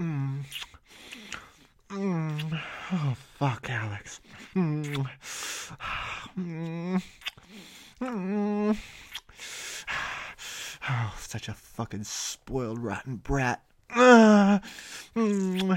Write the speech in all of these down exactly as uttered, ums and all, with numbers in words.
Mm. Mm. Oh, fuck, Alex. Mm. Mm. Mm. Oh, such a fucking spoiled, rotten brat. Uh, mm.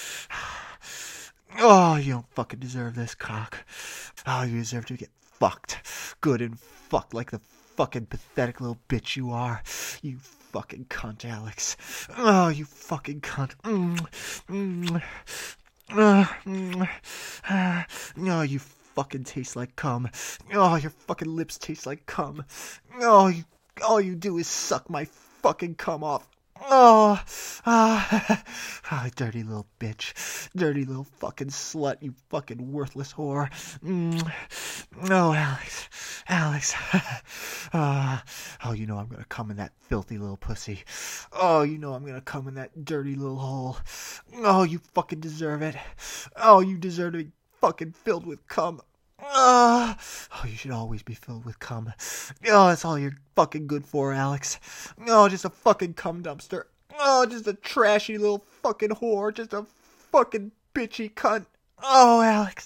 Oh, you don't fucking deserve this, cock. Oh, you deserve to get fucked. Good and fucked like the fucking pathetic little bitch you are. You fucking cunt, Alex. Oh, you fucking cunt. Mm. Mm. Uh, mm. Uh, oh, you fucking taste like cum. Oh, your fucking lips taste like cum. Oh, you, all you do is suck my fucking cum off. Oh, ah, oh, dirty little bitch. Dirty little fucking slut, you fucking worthless whore. Mm. Oh, Alex. Alex. uh, oh, you know I'm gonna come in that filthy little pussy. Oh, you know I'm gonna come in that dirty little hole. Oh, you fucking deserve it. Oh, you deserve to be fucking filled with cum. Uh, oh, you should always be filled with cum. Oh, that's all you're fucking good for, Alex. Oh, just a fucking cum dumpster. Oh, just a trashy little fucking whore. Just a fucking bitchy cunt. Oh, Alex.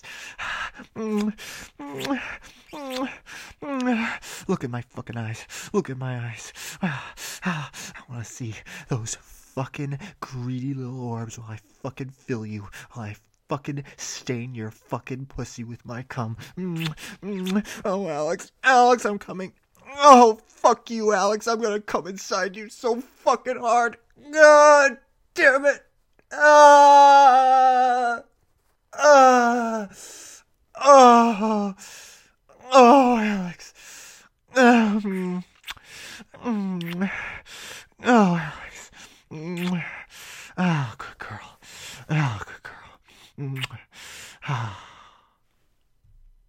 Look at my fucking eyes. Look at my eyes. I want to see those fucking greedy little orbs while I fucking fill you. While I fucking stain your fucking pussy with my cum. Mm, mm. Oh, Alex. Alex, I'm coming. Oh, fuck you, Alex. I'm gonna come inside you so fucking hard. God damn it. Ah. Ah. Oh. Oh, Alex. Um, mm. Oh, Alex. Mm. Oh, good girl. Oh, good girl. Mm.